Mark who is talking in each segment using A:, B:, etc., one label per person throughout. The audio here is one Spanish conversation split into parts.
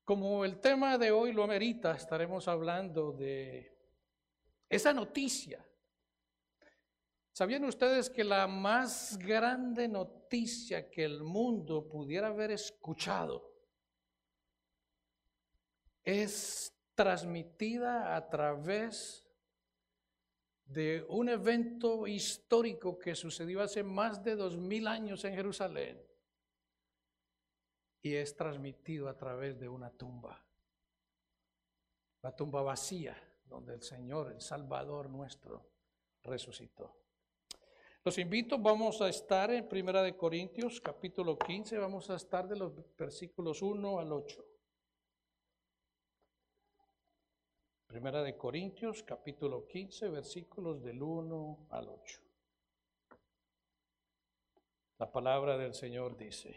A: Como el tema de hoy lo amerita, estaremos hablando de esa noticia. ¿Sabían ustedes que la más grande noticia que el mundo pudiera haber escuchado es transmitida a través de un evento histórico que sucedió hace más de 2000 años en Jerusalén y es transmitido a través de una tumba, la tumba vacía donde el Señor, el Salvador nuestro, resucitó? Los invito, vamos a estar en 1 Corintios capítulo 15, vamos a estar de los versículos 1 al 8. 1 Corintios capítulo 15, versículos del 1 al 8. La palabra del Señor dice: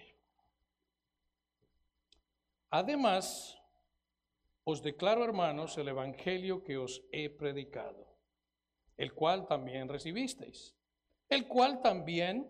A: Además, os declaro, hermanos, el evangelio que os he predicado, el cual también recibisteis, el cual también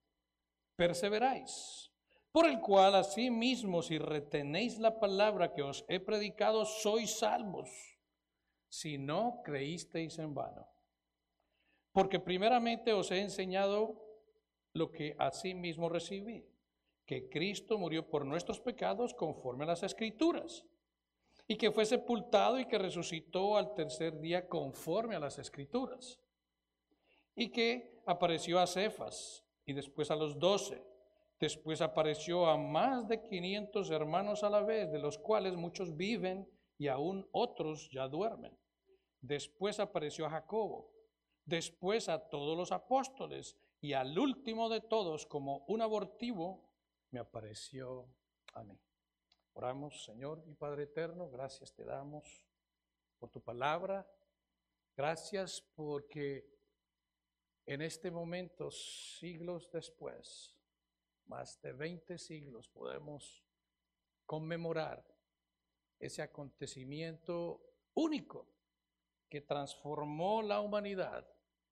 A: perseveráis, por el cual asimismo, si retenéis la palabra que os he predicado, sois salvos, si no creísteis en vano. Porque primeramente os he enseñado lo que asimismo recibí, que Cristo murió por nuestros pecados conforme a las Escrituras, y que fue sepultado y que resucitó al tercer día conforme a las Escrituras, y que apareció a Cefas y después a los 12. Después apareció a más de 500 hermanos a la vez, de los cuales muchos viven y aún otros ya duermen. Después apareció a Jacobo, después a todos los apóstoles, y al último de todos, como un abortivo, me apareció a mí. Oramos. Señor y Padre eterno, gracias te damos por tu palabra. Gracias porque en este momento, siglos después, más de 20 siglos, podemos conmemorar ese acontecimiento único que transformó la humanidad,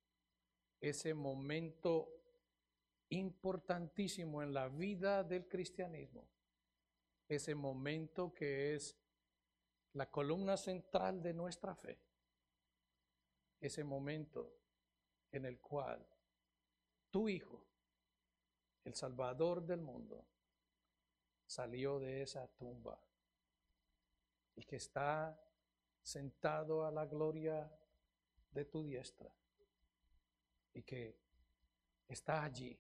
A: ese momento importantísimo en la vida del cristianismo, ese momento que es la columna central de nuestra fe, ese momento en el cual tu Hijo, el Salvador del mundo, salió de esa tumba y que está sentado a la gloria de tu diestra y que está allí,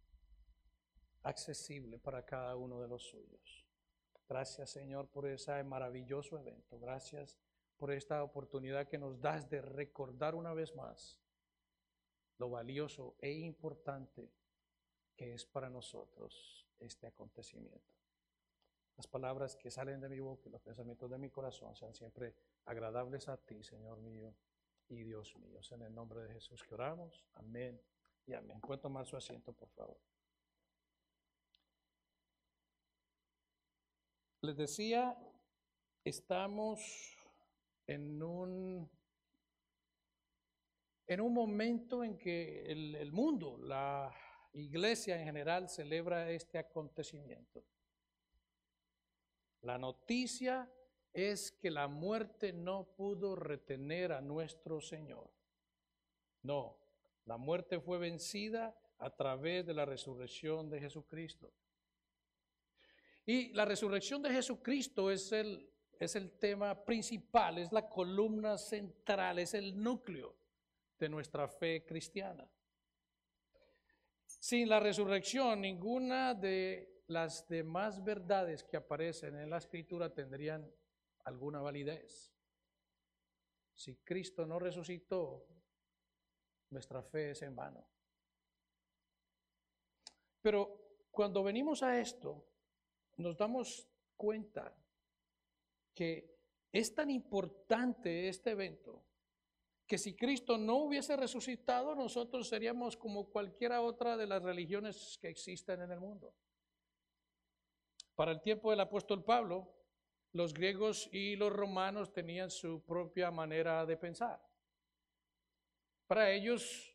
A: accesible para cada uno de los suyos. Gracias, Señor, por ese maravilloso evento. Gracias por esta oportunidad que nos das de recordar una vez más lo valioso e importante que es para nosotros este acontecimiento. Las palabras que salen de mi boca y los pensamientos de mi corazón sean siempre agradables a ti, Señor mío y Dios mío. En el nombre de Jesús que oramos. Amén y amén. ¿Pueden tomar su asiento, por favor? Les decía, estamos en un momento en que el mundo, la iglesia en general, celebra este acontecimiento. La noticia es que la muerte no pudo retener a nuestro Señor. No, la muerte fue vencida a través de la resurrección de Jesucristo. Y la resurrección de Jesucristo es el tema principal, es la columna central, es el núcleo de nuestra fe cristiana. Sin la resurrección, ninguna de las demás verdades que aparecen en la Escritura tendrían alguna validez. Si Cristo no resucitó, nuestra fe es en vano. Pero cuando venimos a esto, nos damos cuenta que es tan importante este evento que si Cristo no hubiese resucitado, nosotros seríamos como cualquiera otra de las religiones que existen en el mundo. Para el tiempo del apóstol Pablo, los griegos y los romanos tenían su propia manera de pensar. Para ellos,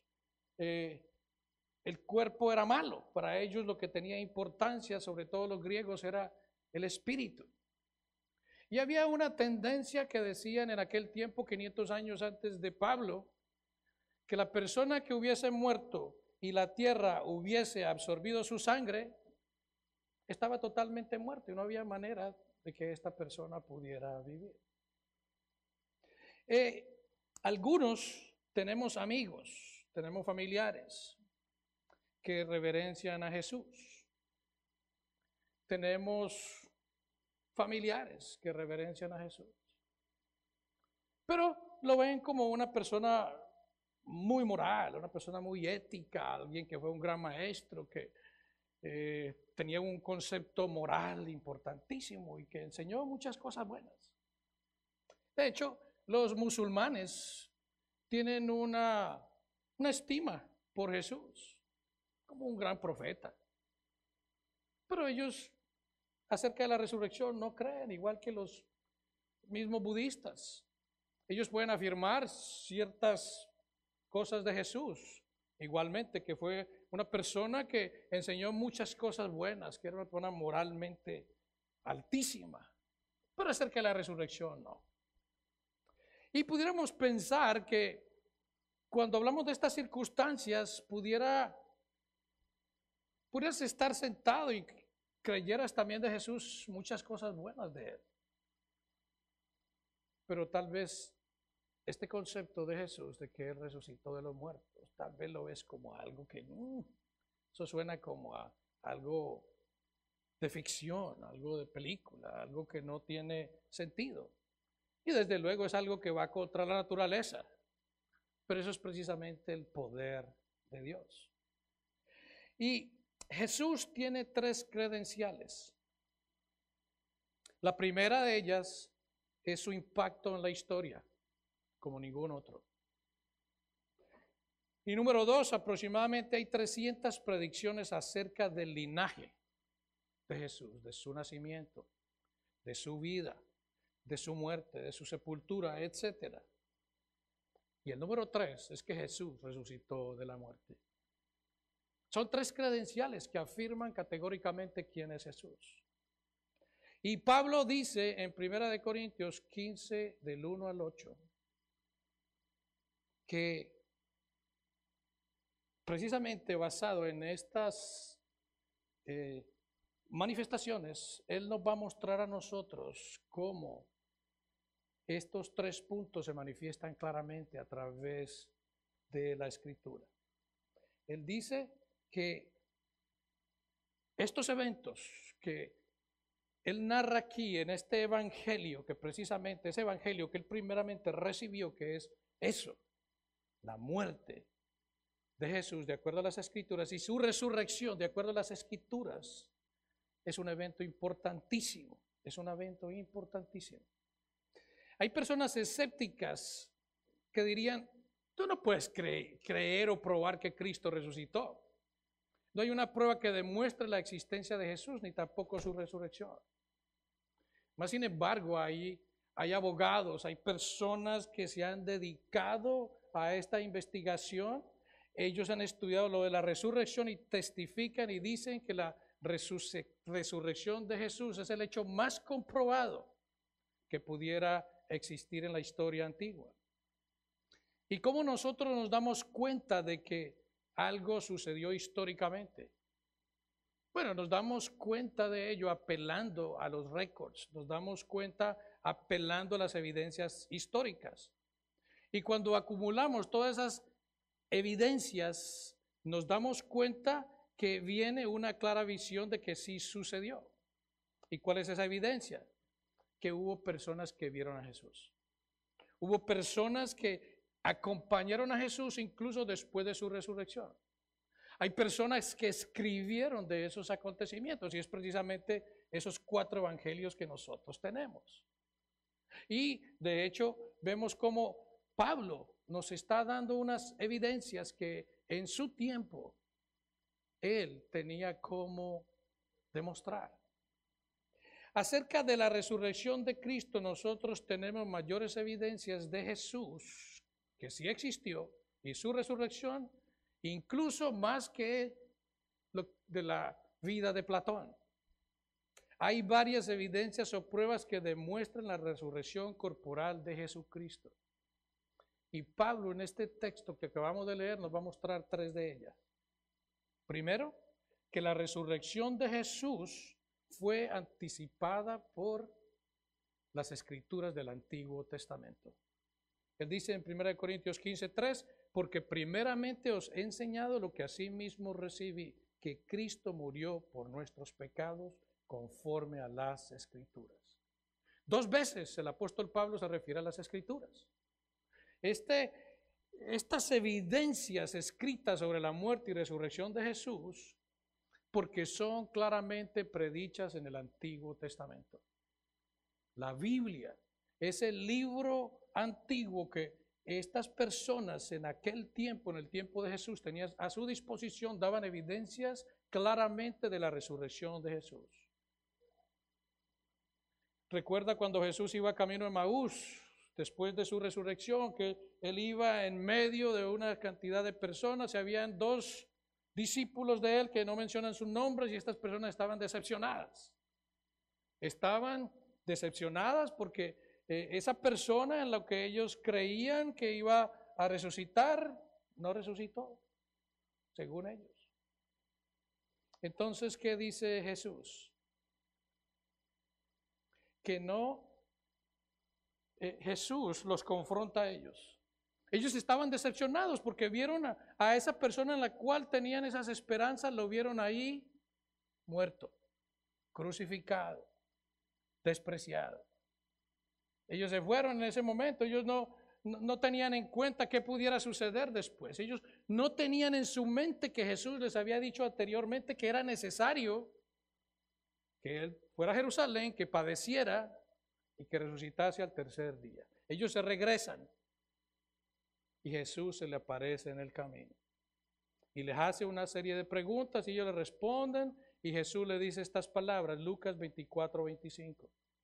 A: el cuerpo era malo. Para ellos lo que tenía importancia, sobre todo los griegos, era el espíritu. Y había una tendencia que decían en aquel tiempo, 500 años antes de Pablo, que la persona que hubiese muerto y la tierra hubiese absorbido su sangre, estaba totalmente muerto y no había manera de que esta persona pudiera vivir. Algunos tenemos amigos, tenemos familiares que reverencian a Jesús. Tenemos familiares que reverencian a Jesús. Pero lo ven como una persona muy moral, una persona muy ética, alguien que fue un gran maestro, que tenía un concepto moral importantísimo y que enseñó muchas cosas buenas. De hecho, los musulmanes tienen una estima por Jesús como un gran profeta. Pero ellos acerca de la resurrección no creen, igual que los mismos budistas. Ellos pueden afirmar ciertas cosas de Jesús, igualmente que fue una persona que enseñó muchas cosas buenas, que era una persona moralmente altísima, pero acerca de la resurrección no. Y pudiéramos pensar que cuando hablamos de estas circunstancias pudieras estar sentado y creyeras también de Jesús muchas cosas buenas de él. Pero tal vez este concepto de Jesús, de que él resucitó de los muertos, tal vez lo ves como algo que eso suena como a algo de ficción, algo de película, algo que no tiene sentido. Y desde luego es algo que va contra la naturaleza. Pero eso es precisamente el poder de Dios. Y Jesús tiene 3 credenciales. La primera de ellas es su impacto en la historia, como ningún otro. Y número 2, aproximadamente hay 300 predicciones acerca del linaje de Jesús, de su nacimiento, de su vida, de su muerte, de su sepultura, etc. Y el número 3 es que Jesús resucitó de la muerte. Son 3 credenciales que afirman categóricamente quién es Jesús. Y Pablo dice en 1 Corintios 15, del 1 al 8, que precisamente basado en estas manifestaciones, Él nos va a mostrar a nosotros cómo estos 3 puntos se manifiestan claramente a través de la Escritura. Él dice que estos eventos que él narra aquí en este evangelio, que precisamente ese evangelio que él primeramente recibió, que es eso, la muerte de Jesús de acuerdo a las Escrituras y su resurrección de acuerdo a las Escrituras, es un evento importantísimo, es un evento importantísimo. Hay personas escépticas que dirían, tú no puedes creer o probar que Cristo resucitó. No hay una prueba que demuestre la existencia de Jesús, ni tampoco su resurrección. Más sin embargo, hay abogados, hay personas que se han dedicado a esta investigación. Ellos han estudiado lo de la resurrección y testifican y dicen que la resurrección de Jesús es el hecho más comprobado que pudiera existir en la historia antigua. ¿Y cómo nosotros nos damos cuenta de que algo sucedió históricamente? Bueno, nos damos cuenta de ello apelando a los récords, nos damos cuenta apelando a las evidencias históricas. Y cuando acumulamos todas esas evidencias, nos damos cuenta que viene una clara visión de que sí sucedió. ¿Y cuál es esa evidencia? Que hubo personas que vieron a Jesús. Hubo personas que acompañaron a Jesús incluso después de su resurrección. Hay personas que escribieron de esos acontecimientos y es precisamente esos 4 evangelios que nosotros tenemos. Y de hecho vemos cómo Pablo nos está dando unas evidencias que en su tiempo él tenía cómo demostrar. Acerca de la resurrección de Cristo, nosotros tenemos mayores evidencias de Jesús, que sí existió, y su resurrección, incluso más que de la vida de Platón. Hay varias evidencias o pruebas que demuestran la resurrección corporal de Jesucristo. Y Pablo en este texto que acabamos de leer nos va a mostrar tres de ellas. Primero, que la resurrección de Jesús fue anticipada por las escrituras del Antiguo Testamento. Él dice en 1 Corintios 15:3, porque primeramente os he enseñado lo que asimismo recibí, que Cristo murió por nuestros pecados conforme a las Escrituras. Dos veces el apóstol Pablo se refiere a las Escrituras. Estas evidencias escritas sobre la muerte y resurrección de Jesús, porque son claramente predichas en el Antiguo Testamento. La Biblia es el libro antiguo que estas personas en aquel tiempo, en el tiempo de Jesús, tenían a su disposición, daban evidencias claramente de la resurrección de Jesús. Recuerda cuando Jesús iba camino a Emaús, después de su resurrección, que él iba en medio de una cantidad de personas, y habían dos discípulos de él que no mencionan sus nombres, y estas personas estaban decepcionadas. Estaban decepcionadas porque esa persona en lo que ellos creían que iba a resucitar, no resucitó, según ellos. Entonces, ¿qué dice Jesús? Que no, Jesús los confronta a ellos. Ellos estaban decepcionados porque vieron a esa persona en la cual tenían esas esperanzas, lo vieron ahí muerto, crucificado, despreciado. Ellos se fueron en ese momento, ellos no tenían en cuenta qué pudiera suceder después. Ellos no tenían en su mente que Jesús les había dicho anteriormente que era necesario que Él fuera a Jerusalén, que padeciera y que resucitase al tercer día. Ellos se regresan y Jesús se le aparece en el camino y les hace una serie de preguntas y ellos le responden y Jesús le dice estas palabras, Lucas 24:25.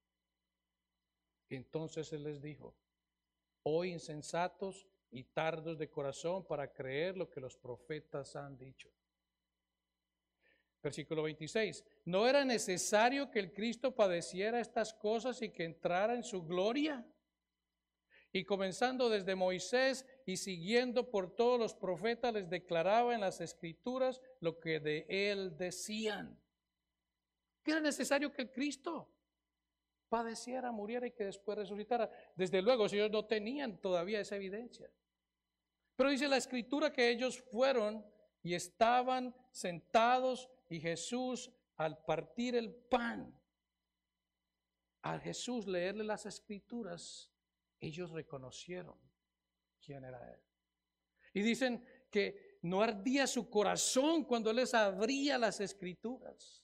A: Entonces Él les dijo, oh insensatos y tardos de corazón para creer lo que los profetas han dicho. Versículo 26, ¿no era necesario que el Cristo padeciera estas cosas y que entrara en su gloria? Y comenzando desde Moisés y siguiendo por todos los profetas, les declaraba en las Escrituras lo que de Él decían. Que era necesario que el Cristo padeciera, muriera y que después resucitara. Desde luego, ellos no tenían todavía esa evidencia. Pero dice la Escritura que ellos fueron y estaban sentados y Jesús, al partir el pan, a Jesús leerle las Escrituras, ellos reconocieron quién era Él. Y dicen que no ardía su corazón cuando Él les abría las Escrituras.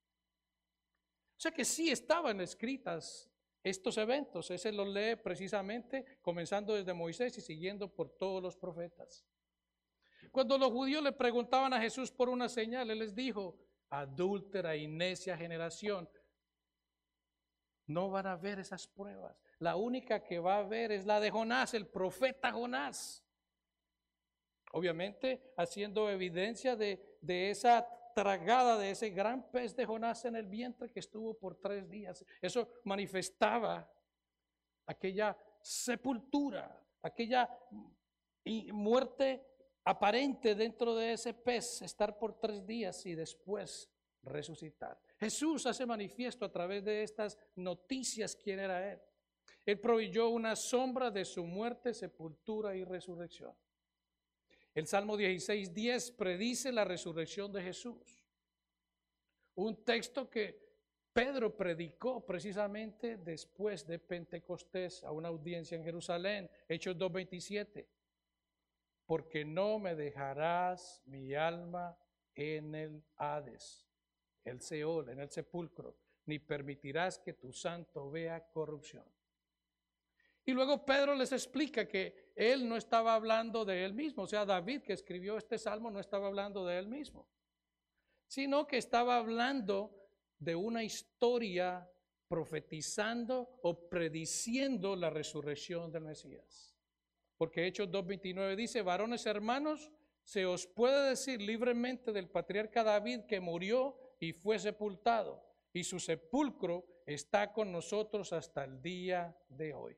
A: O sea que sí estaban escritas estos eventos. Ese lo lee precisamente comenzando desde Moisés y siguiendo por todos los profetas. Cuando los judíos le preguntaban a Jesús por una señal, Él les dijo, adúltera y necia generación, no van a ver esas pruebas. La única que va a ver es la de Jonás, el profeta Jonás. Obviamente haciendo evidencia de esa tragada de ese gran pez de Jonás en el vientre que estuvo por 3 días. Eso manifestaba aquella sepultura, aquella muerte aparente dentro de ese pez, estar por 3 días y después resucitar. Jesús hace manifiesto a través de estas noticias quién era Él. Él proveyó una sombra de su muerte, sepultura y resurrección. El Salmo 16:10 predice la resurrección de Jesús. Un texto que Pedro predicó precisamente después de Pentecostés a una audiencia en Jerusalén, Hechos 2:27. Porque no me dejarás mi alma en el Hades, el Seol, en el sepulcro, ni permitirás que tu santo vea corrupción. Y luego Pedro les explica que él no estaba hablando de él mismo, o sea, David que escribió este salmo no estaba hablando de él mismo, sino que estaba hablando de una historia profetizando o prediciendo la resurrección del Mesías. Porque Hechos 2:29 dice, varones hermanos, se os puede decir libremente del patriarca David que murió y fue sepultado, y su sepulcro está con nosotros hasta el día de hoy.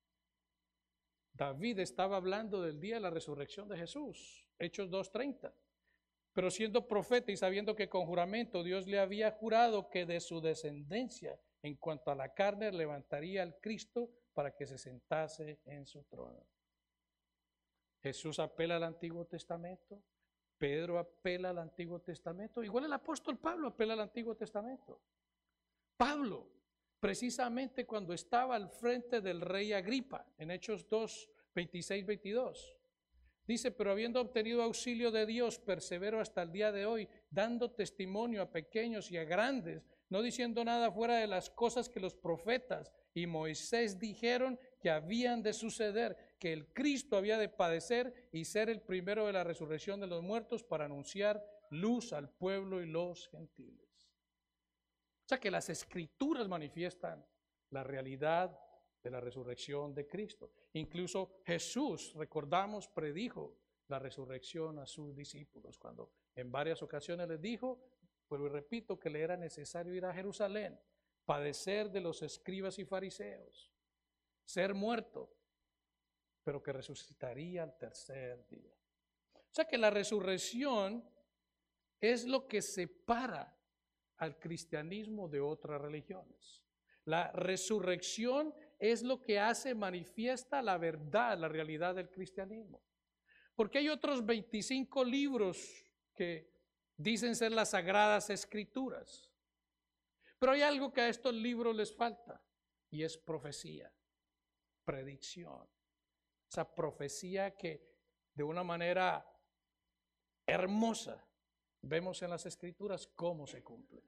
A: David estaba hablando del día de la resurrección de Jesús, Hechos 2:30. Pero siendo profeta y sabiendo que con juramento Dios le había jurado que de su descendencia, en cuanto a la carne, levantaría al Cristo para que se sentase en su trono. Jesús apela al Antiguo Testamento, Pedro apela al Antiguo Testamento, igual el apóstol Pablo apela al Antiguo Testamento. Pablo, precisamente cuando estaba al frente del rey Agripa, en Hechos 2, 26, 22, dice, pero habiendo obtenido auxilio de Dios, persevero hasta el día de hoy, dando testimonio a pequeños y a grandes, no diciendo nada fuera de las cosas que los profetas y Moisés dijeron que habían de suceder, que el Cristo había de padecer y ser el primero de la resurrección de los muertos para anunciar luz al pueblo y los gentiles. O sea que las Escrituras manifiestan la realidad de la resurrección de Cristo. Incluso Jesús, recordamos, predijo la resurrección a sus discípulos cuando en varias ocasiones les dijo, pues repito, que le era necesario ir a Jerusalén, padecer de los escribas y fariseos, ser muerto, pero que resucitaría al tercer día. O sea que la resurrección es lo que separa al cristianismo de otras religiones. La resurrección es lo que hace manifiesta la verdad, la realidad del cristianismo. Porque hay otros 25 libros que dicen ser las sagradas escrituras. Pero hay algo que a estos libros les falta y es profecía, predicción. Esa profecía que de una manera hermosa vemos en las escrituras cómo se cumple.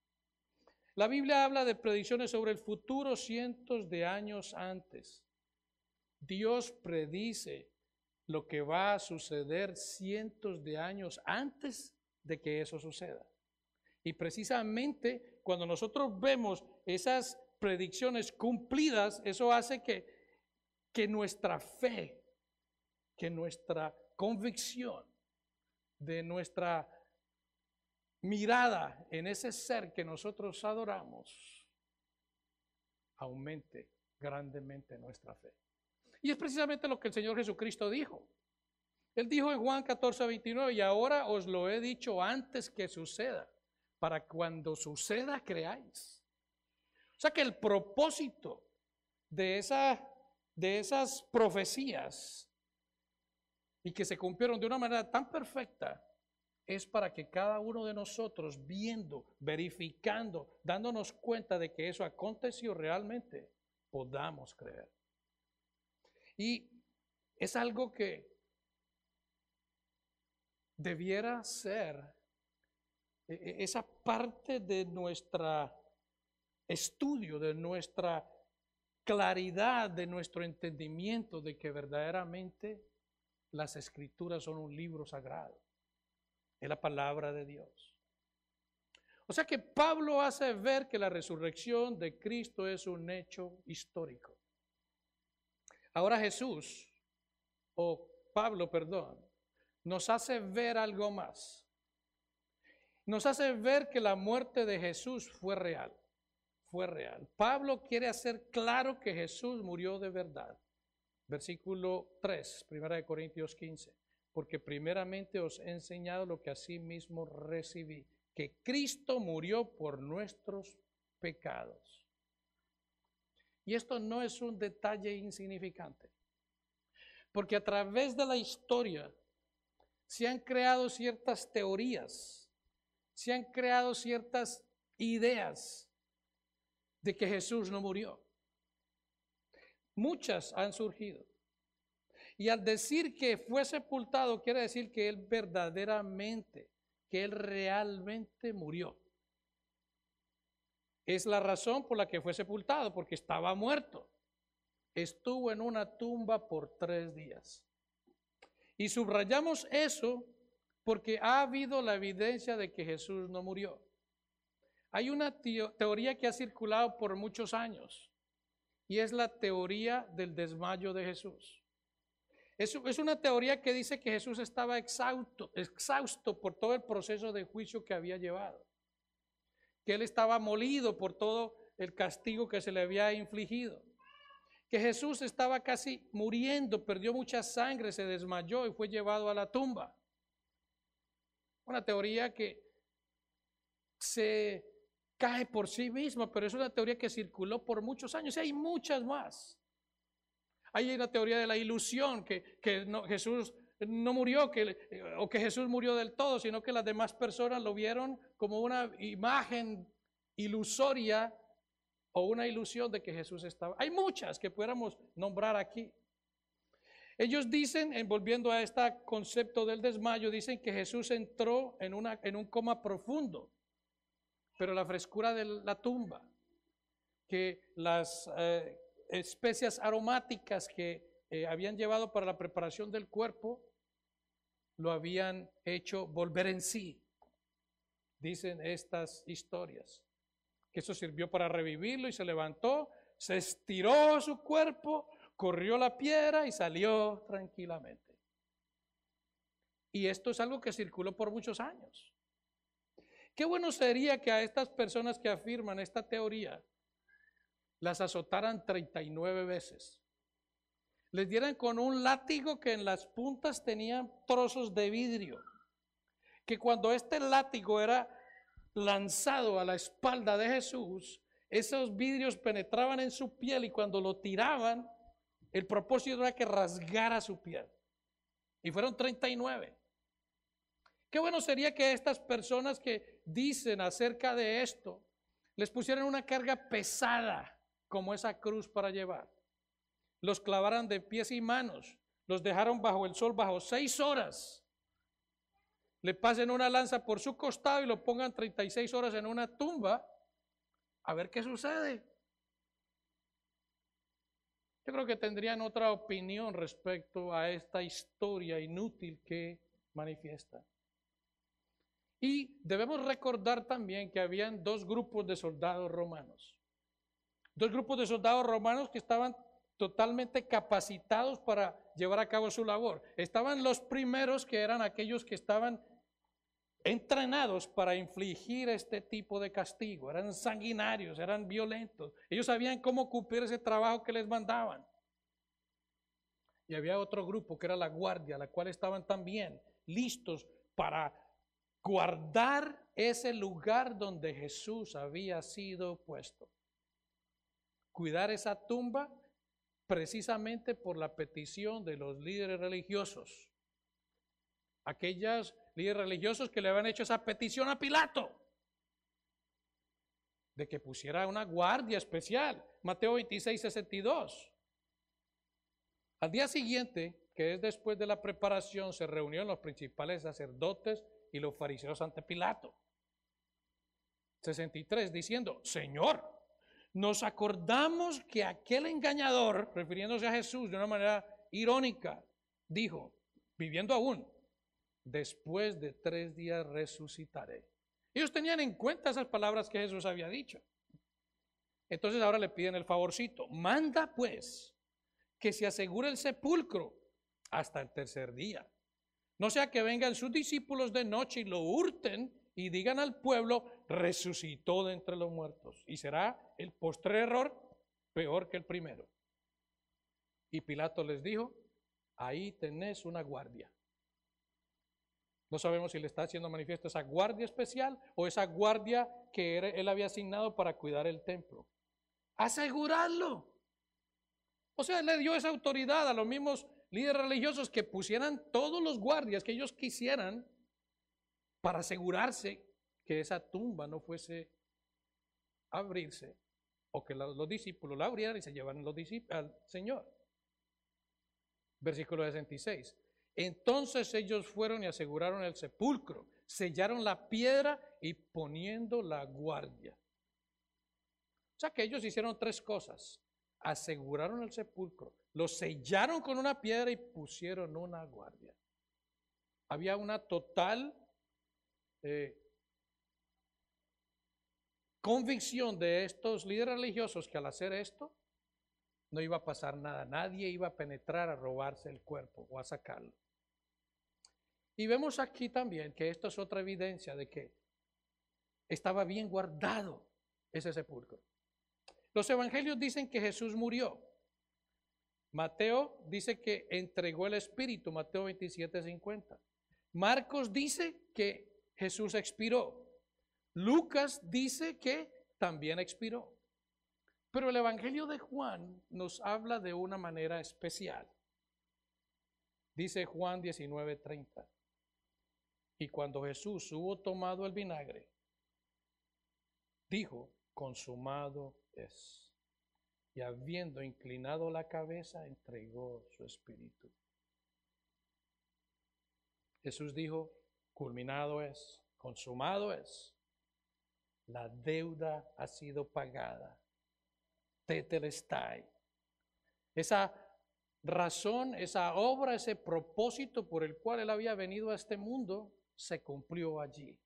A: La Biblia habla de predicciones sobre el futuro cientos de años antes. Dios predice lo que va a suceder cientos de años antes de que eso suceda. Y precisamente cuando nosotros vemos esas predicciones cumplidas, eso hace que nuestra fe, que nuestra convicción, de nuestra mirada en ese ser que nosotros adoramos, aumente grandemente nuestra fe. Y es precisamente lo que el Señor Jesucristo dijo. Él dijo en Juan 14:29, y ahora os lo he dicho antes que suceda, para cuando suceda creáis. O sea que el propósito de esas profecías y que se cumplieron de una manera tan perfecta es para que cada uno de nosotros viendo, verificando, dándonos cuenta de que eso aconteció realmente, podamos creer. Y es algo que debiera ser esa parte de nuestro estudio, de nuestra claridad, de nuestro entendimiento de que verdaderamente las Escrituras son un libro sagrado. Es la palabra de Dios. O sea que Pablo hace ver que la resurrección de Cristo es un hecho histórico. Ahora Jesús, o Pablo, perdón, nos hace ver algo más. Nos hace ver que la muerte de Jesús fue real. Fue real. Pablo quiere hacer claro que Jesús murió de verdad. Versículo 3, 1 Corintios 15. Porque primeramente os he enseñado lo que asimismo recibí, que Cristo murió por nuestros pecados. Y esto no es un detalle insignificante, porque a través de la historia se han creado ciertas teorías, se han creado ciertas ideas de que Jesús no murió. Muchas han surgido. Y al decir que fue sepultado, quiere decir que Él verdaderamente, que Él realmente murió. Es la razón por la que fue sepultado, porque estaba muerto. Estuvo en una tumba por 3 días. Y subrayamos eso porque ha habido la evidencia de que Jesús no murió. Hay una teoría que ha circulado por muchos años y es la teoría del desmayo de Jesús. Es una teoría que dice que Jesús estaba exhausto por todo el proceso de juicio que había llevado. que él estaba molido por todo el castigo que se le había infligido, que Jesús estaba casi muriendo, perdió mucha sangre, se desmayó y fue llevado a la tumba. Una teoría que se cae por sí misma, pero es una teoría que circuló por muchos años y hay muchas más. Hay una teoría de la ilusión, que no, Jesús no murió, o que Jesús murió del todo, sino que las demás personas lo vieron como una imagen ilusoria o una ilusión de que Jesús estaba. Hay muchas que pudiéramos nombrar aquí. Ellos dicen, volviendo a este concepto del desmayo, dicen que Jesús entró en un coma profundo, pero la frescura de la tumba, que las especias aromáticas que habían llevado para la preparación del cuerpo, lo habían hecho volver en sí. Dicen estas historias, que eso sirvió para revivirlo y se levantó, se estiró su cuerpo, corrió la piedra y salió tranquilamente. Y esto es algo que circuló por muchos años. Qué bueno sería que a estas personas que afirman esta teoría las azotaran 39 veces. Les dieran con un látigo que en las puntas tenían trozos de vidrio. Que cuando este látigo era lanzado a la espalda de Jesús, esos vidrios penetraban en su piel y cuando lo tiraban, el propósito era que rasgara su piel. Y fueron 39. Qué bueno sería que estas personas que dicen acerca de esto, les pusieran una carga pesada como esa cruz para llevar. Los clavaran de pies y manos, los dejaron bajo el sol bajo 6 horas. Le pasen una lanza por su costado y lo pongan 36 horas en una tumba, a ver qué sucede. Yo creo que tendrían otra opinión respecto a esta historia inútil que manifiesta. Y debemos recordar también que habían 2 grupos de soldados romanos. 2 grupos de soldados romanos que estaban totalmente capacitados para llevar a cabo su labor. Estaban los primeros, que eran aquellos que estaban entrenados para infligir este tipo de castigo. Eran sanguinarios, eran violentos. Ellos sabían cómo cumplir ese trabajo que les mandaban. Y había otro grupo que era la guardia, la cual estaban también listos para guardar ese lugar donde Jesús había sido puesto. Cuidar esa tumba precisamente por la petición de los líderes religiosos. Aquellos líderes religiosos que le habían hecho esa petición a Pilato de que pusiera una guardia especial. Mateo 26, 62. Al día siguiente, que es después de la preparación, se reunieron los principales sacerdotes y los fariseos ante Pilato. 63, diciendo: Señor, nos acordamos que aquel engañador, refiriéndose a Jesús de una manera irónica, dijo, viviendo aún, después de 3 días resucitaré. Ellos tenían en cuenta esas palabras que Jesús había dicho. Entonces ahora le piden el favorcito. Manda pues que se asegure el sepulcro hasta el 3er día. No sea que vengan sus discípulos de noche y lo hurten y digan al pueblo, resucitó de entre los muertos. Y será el postrer error peor que el primero. Y Pilato les dijo, ahí tenés una guardia. No sabemos si le está haciendo manifiesto esa guardia especial o esa guardia que él había asignado para cuidar el templo. Asegurarlo. O sea, le dio esa autoridad a los mismos líderes religiosos que pusieran todos los guardias que ellos quisieran para asegurarse que esa tumba no fuese a abrirse o que los discípulos la abrieran y se llevaran al Señor. Versículo 66. Entonces ellos fueron y aseguraron el sepulcro, sellaron la piedra y poniendo la guardia. O sea que ellos hicieron 3 cosas. Aseguraron el sepulcro, lo sellaron con una piedra y pusieron una guardia. Había una total convicción de estos líderes religiosos que al hacer esto no iba a pasar nada, nadie iba a penetrar a robarse el cuerpo o a sacarlo. Y vemos aquí también que esto es otra evidencia de que estaba bien guardado ese sepulcro. Los evangelios dicen que Jesús murió. Mateo dice que entregó el Espíritu, Mateo 27:50. Marcos dice que Jesús expiró. Lucas dice que también expiró. Pero el Evangelio de Juan nos habla de una manera especial. Dice Juan 19:30. Y cuando Jesús hubo tomado el vinagre, dijo, consumado es. Y habiendo inclinado la cabeza, entregó su espíritu. Jesús dijo, culminado es, consumado es. La deuda ha sido pagada. Tetelestai. Esa razón, esa obra, ese propósito por el cual él había venido a este mundo, se cumplió allí.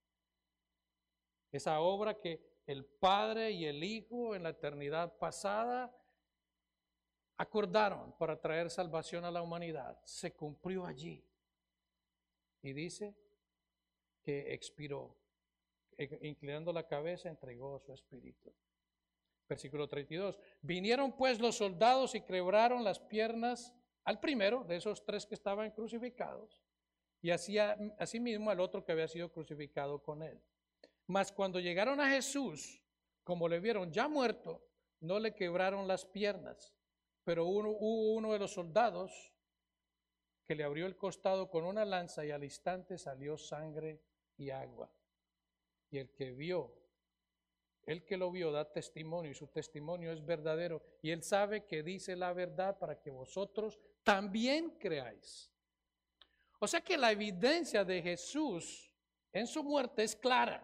A: Esa obra que el Padre y el Hijo en la eternidad pasada acordaron para traer salvación a la humanidad, se cumplió allí. Y dice que expiró, inclinando la cabeza, entregó su espíritu. Versículo 32. Vinieron pues los soldados y quebraron las piernas al primero de esos tres que estaban crucificados, y asimismo al otro que había sido crucificado con él. Mas cuando llegaron a Jesús, como le vieron ya muerto, no le quebraron las piernas, pero hubo uno de los soldados que le abrió el costado con una lanza y al instante salió sangre y agua. Y el que lo vio da testimonio y su testimonio es verdadero y él sabe que dice la verdad para que vosotros también creáis. O sea que la evidencia de Jesús en su muerte es clara.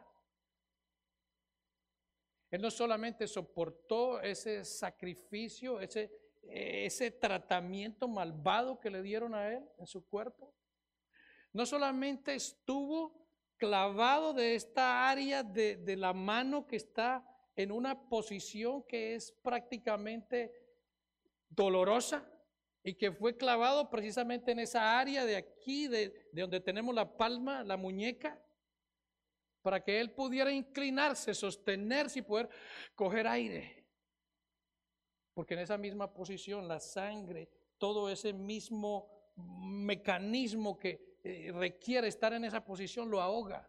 A: Él no solamente soportó ese sacrificio, ese tratamiento malvado que le dieron a él en su cuerpo. No solamente estuvo clavado de esta área de la mano que está en una posición que es prácticamente dolorosa y que fue clavado precisamente en esa área de aquí, de donde tenemos la palma, la muñeca, para que él pudiera inclinarse, sostenerse y poder coger aire. Porque en esa misma posición la sangre, todo ese mismo mecanismo que requiere estar en esa posición lo ahoga.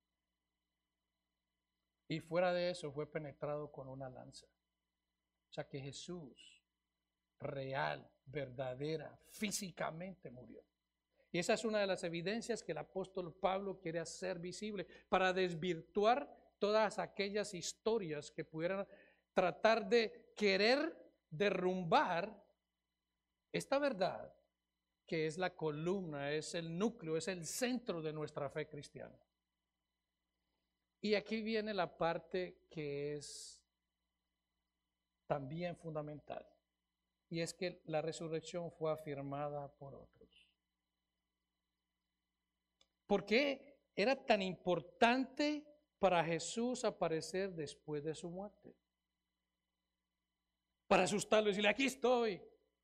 A: Y fuera de eso fue penetrado con una lanza. O sea que Jesús, real, verdadera, físicamente murió. Y esa es una de las evidencias que el apóstol Pablo quiere hacer visible para desvirtuar todas aquellas historias que pudieran tratar de querer derrumbar esta verdad que es la columna, es el núcleo, es el centro de nuestra fe cristiana. Y aquí viene la parte que es también fundamental, y es que la resurrección fue afirmada por otros. ¿Por qué era tan importante para Jesús aparecer después de su muerte? Para asustarlo y decirle, aquí estoy.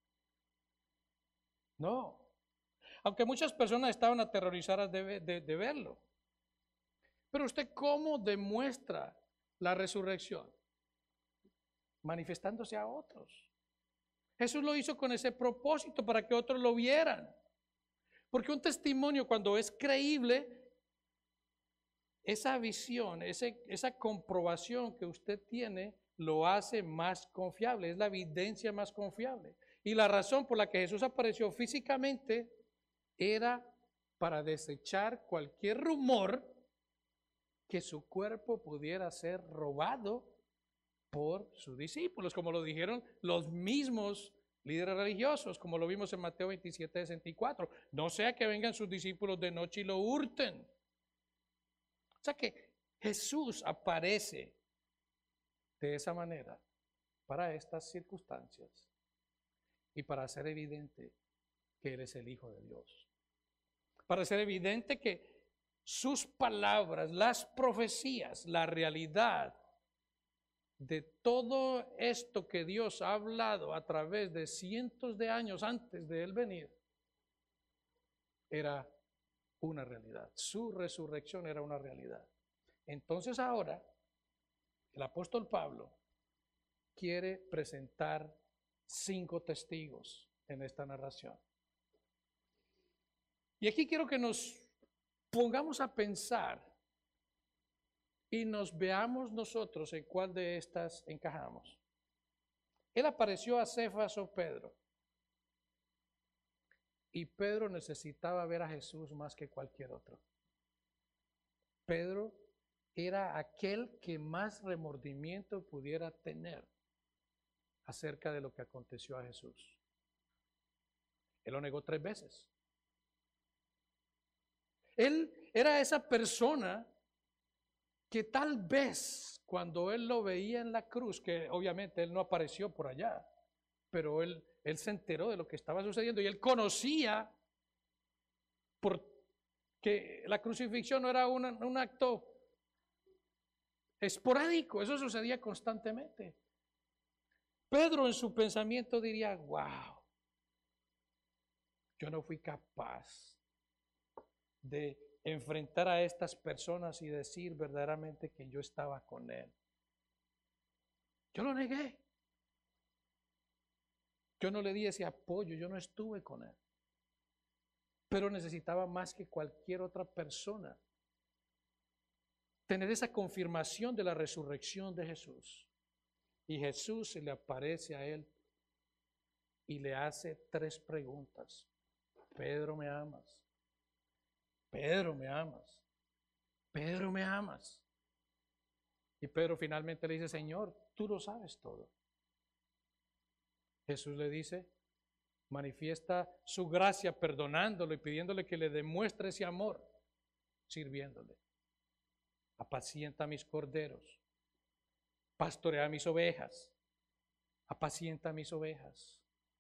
A: No. Aunque muchas personas estaban aterrorizadas de verlo. Pero usted, ¿cómo demuestra la resurrección? Manifestándose a otros. Jesús lo hizo con ese propósito, para que otros lo vieran. Porque un testimonio, cuando es creíble, esa visión, esa comprobación que usted tiene, lo hace más confiable, es la evidencia más confiable. Y la razón por la que Jesús apareció físicamente era para desechar cualquier rumor que su cuerpo pudiera ser robado por sus discípulos, como lo dijeron los mismos líderes religiosos, como lo vimos en Mateo 27:64. No sea que vengan sus discípulos de noche y lo hurten. O sea que Jesús aparece de esa manera para estas circunstancias y para hacer evidente que Él es el Hijo de Dios. Para hacer evidente que sus palabras, las profecías, la realidad de todo esto que Dios ha hablado a través de cientos de años antes de Él venir, era una realidad. Su resurrección era una realidad. Entonces ahora el apóstol Pablo quiere presentar 5 testigos en esta narración. Y aquí quiero que nos pongamos a pensar y nos veamos nosotros en cuál de estas encajamos. Él apareció a Cefas o Pedro. Y Pedro necesitaba ver a Jesús más que cualquier otro. Pedro era aquel que más remordimiento pudiera tener acerca de lo que aconteció a Jesús. Él lo negó 3 veces. Él era esa persona que tal vez cuando él lo veía en la cruz, que obviamente él no apareció por allá, pero él se enteró de lo que estaba sucediendo y él conocía porque la crucifixión no era un acto esporádico, eso sucedía constantemente. Pedro en su pensamiento diría, wow, yo no fui capaz de enfrentar a estas personas y decir verdaderamente que yo estaba con él. Yo lo negué. Yo no le di ese apoyo, yo no estuve con él. Pero necesitaba más que cualquier otra persona tener esa confirmación de la resurrección de Jesús. Y Jesús se le aparece a él y le hace 3 preguntas. Pedro, ¿me amas? Pedro, ¿me amas? Pedro, ¿me amas? Y Pedro finalmente le dice, Señor, tú lo sabes todo. Jesús le dice, manifiesta su gracia perdonándolo y pidiéndole que le demuestre ese amor, sirviéndole. Apacienta mis corderos, pastorea mis ovejas, apacienta mis ovejas.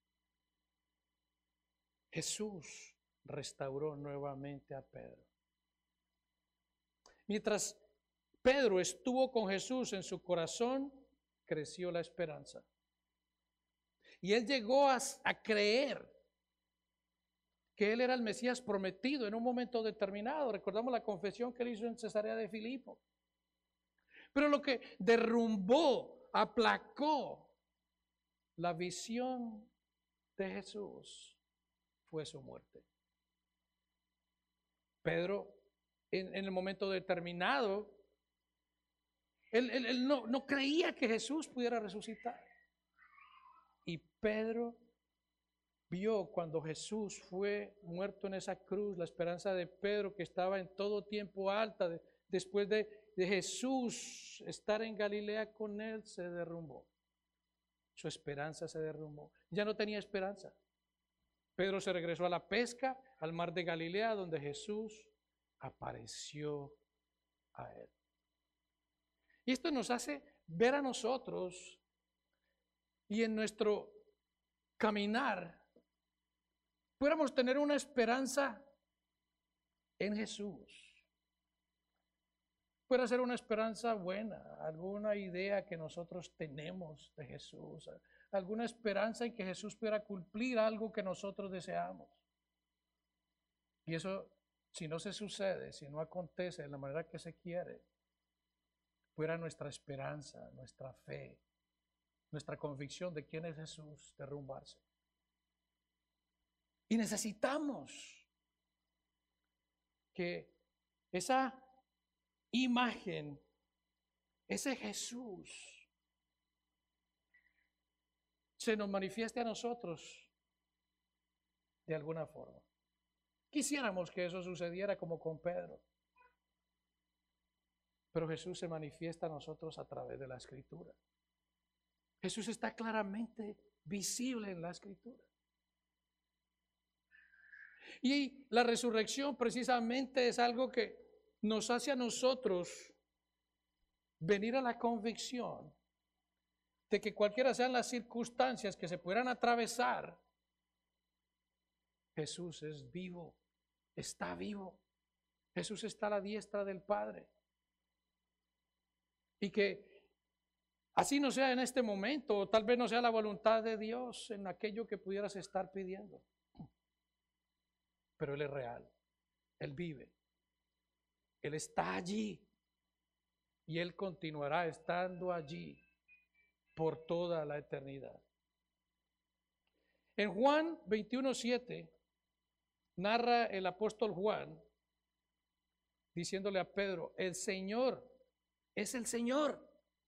A: Jesús restauró nuevamente a Pedro. Mientras Pedro estuvo con Jesús en su corazón, creció la esperanza. Y él llegó a creer que él era el Mesías prometido en un momento determinado. Recordamos la confesión que él hizo en Cesarea de Filipo. Pero lo que derrumbó, aplacó la visión de Jesús fue su muerte. Pedro, en el momento determinado, él no creía que Jesús pudiera resucitar. Y Pedro vio cuando Jesús fue muerto en esa cruz, la esperanza de Pedro, que estaba en todo tiempo alta, después de Jesús estar en Galilea con él, se derrumbó. Su esperanza se derrumbó. Ya no tenía esperanza. Pedro se regresó a la pesca, al mar de Galilea, donde Jesús apareció a él. Y esto nos hace ver a nosotros y en nuestro caminar pudiéramos tener una esperanza en Jesús. Puede ser una esperanza buena, alguna idea que nosotros tenemos de Jesús, alguna esperanza en que Jesús pudiera cumplir algo que nosotros deseamos. Y eso, si no se sucede, si no acontece de la manera que se quiere, fuera nuestra esperanza, nuestra fe, nuestra convicción de quién es Jesús derrumbarse. Y necesitamos que esa imagen, ese Jesús, se nos manifieste a nosotros de alguna forma. Quisiéramos que eso sucediera como con Pedro. Pero Jesús se manifiesta a nosotros a través de la Escritura. Jesús está claramente visible en la Escritura. Y la resurrección precisamente es algo que nos hace a nosotros venir a la convicción de que cualquiera sean las circunstancias que se puedan atravesar, Jesús es vivo, está vivo. Jesús está a la diestra del Padre. Y que así no sea en este momento, o tal vez no sea la voluntad de Dios en aquello que pudieras estar pidiendo. Pero Él es real, Él vive, Él está allí y Él continuará estando allí por toda la eternidad. En Juan 21:7 narra el apóstol Juan diciéndole a Pedro, el Señor es el Señor.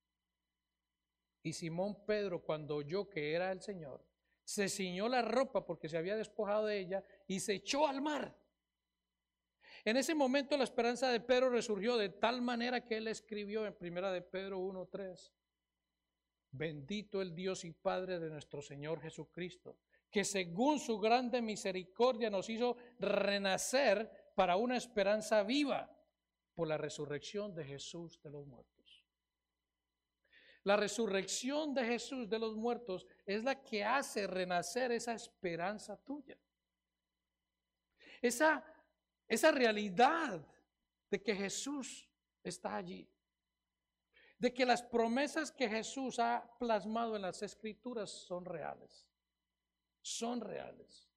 A: Y Simón Pedro, cuando oyó que era el Señor, se ciñó la ropa porque se había despojado de ella y se echó al mar. En ese momento la esperanza de Pedro resurgió de tal manera que él escribió en 1 de Pedro 1:3, bendito el Dios y Padre de nuestro Señor Jesucristo, que según su grande misericordia nos hizo renacer para una esperanza viva por la resurrección de Jesús de los muertos. La resurrección de Jesús de los muertos es la que hace renacer esa esperanza tuya. Esa realidad de que Jesús está allí. De que las promesas que Jesús ha plasmado en las Escrituras son reales. Son reales.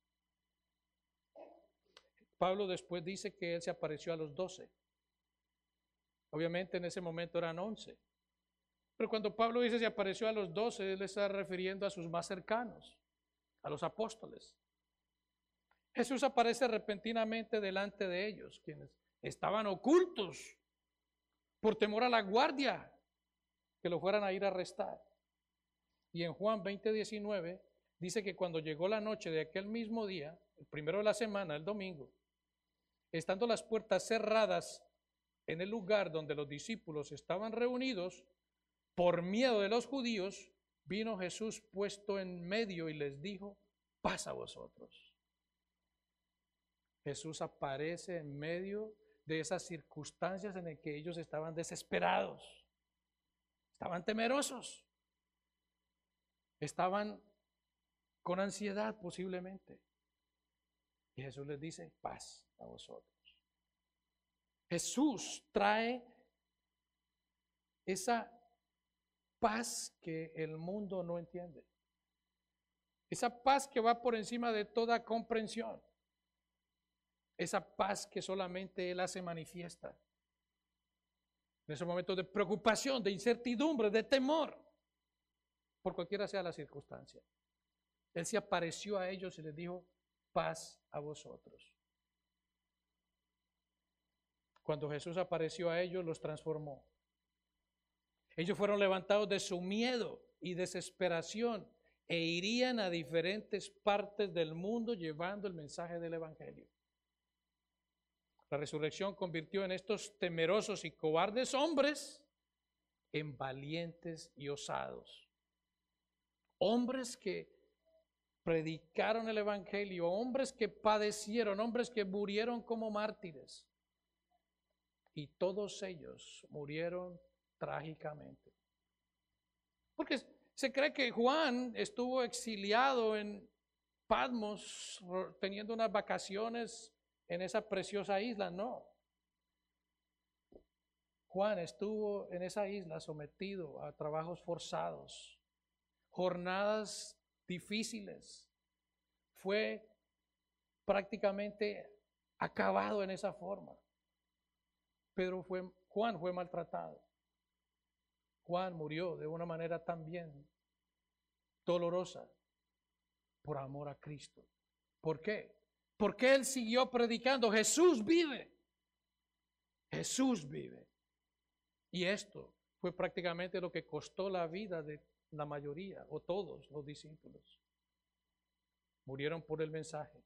A: Pablo después dice que él se apareció a los 12. Obviamente en ese momento eran 11. Pero cuando Pablo dice se apareció a los 12, él está refiriendo a sus más cercanos, a los apóstoles. Jesús aparece repentinamente delante de ellos, quienes estaban ocultos por temor a la guardia que lo fueran a ir a arrestar. Y en Juan 20:19 dice que cuando llegó la noche de aquel mismo día, el primero de la semana, el domingo, estando las puertas cerradas en el lugar donde los discípulos estaban reunidos, por miedo de los judíos, vino Jesús puesto en medio y les dijo, paz a vosotros. Jesús aparece en medio de esas circunstancias en las que ellos estaban desesperados, estaban temerosos, estaban con ansiedad posiblemente. Y Jesús les dice, paz a vosotros. Jesús trae esa paz que el mundo no entiende. Esa paz que va por encima de toda comprensión. Esa paz que solamente Él hace manifiesta. En esos momentos de preocupación, de incertidumbre, de temor, por cualquiera sea la circunstancia. Él se apareció a ellos y les dijo, paz a vosotros. Cuando Jesús apareció a ellos, los transformó. Ellos fueron levantados de su miedo y desesperación e irían a diferentes partes del mundo llevando el mensaje del Evangelio. La resurrección convirtió en estos temerosos y cobardes hombres en valientes y osados. Hombres que predicaron el Evangelio, hombres que padecieron, hombres que murieron como mártires. Y todos ellos murieron trágicamente. Porque se cree que Juan estuvo exiliado en Patmos, teniendo unas vacaciones en esa preciosa isla. No. Juan estuvo en esa isla sometido a trabajos forzados, jornadas difíciles. Fue prácticamente acabado en esa forma. Juan fue maltratado. Juan murió de una manera también dolorosa por amor a Cristo. ¿Por qué? Porque él siguió predicando, Jesús vive. Jesús vive. Y esto fue prácticamente lo que costó la vida de la mayoría o todos los discípulos. Murieron por el mensaje.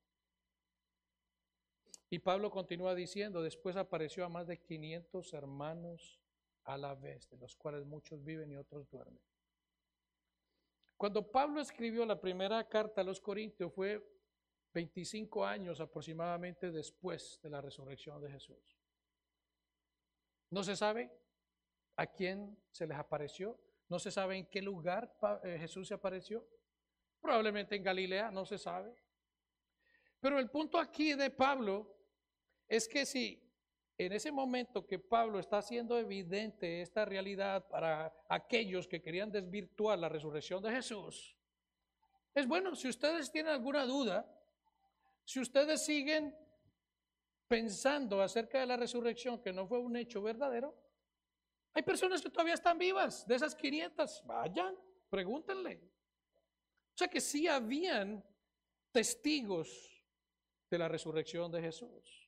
A: Y Pablo continúa diciendo, después apareció a más de 500 hermanos a la vez, de los cuales muchos viven y otros duermen. Cuando Pablo escribió la primera carta a los Corintios fue 25 años aproximadamente después de la resurrección de Jesús. No se sabe a quién se les apareció, no se sabe en qué lugar Jesús se apareció, probablemente en Galilea, no se sabe. Pero el punto aquí de Pablo es que si en ese momento que Pablo está haciendo evidente esta realidad para aquellos que querían desvirtuar la resurrección de Jesús, es bueno, si ustedes tienen alguna duda, si ustedes siguen pensando acerca de la resurrección que no fue un hecho verdadero, Hay personas que todavía están vivas, de esas 500, vayan, pregúntenle. O sea que sí habían testigos de la resurrección de Jesús.